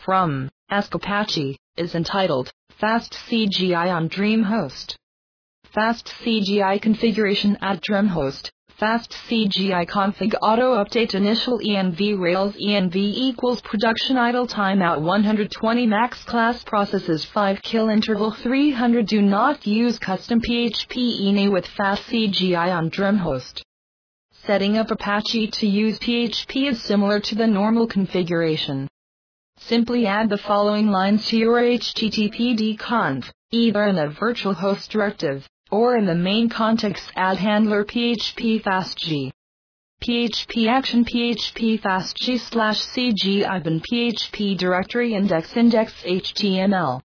from Ask Apache is entitled Fast CGI on DreamHost. Fast CGI configuration at DreamHost. Fast CGI config auto update initial env rails env equals production idle timeout 120 max class processes 5 kill interval 300 do not use custom PHP ini with Fast CGI on DreamHost. Setting up Apache to use PHP is similar to the normal configuration. Simply add the following lines to your httpd conf, either in the virtual host directive, or in the main context add handler php fastg. php action php fastg /cg ibn php directory index html.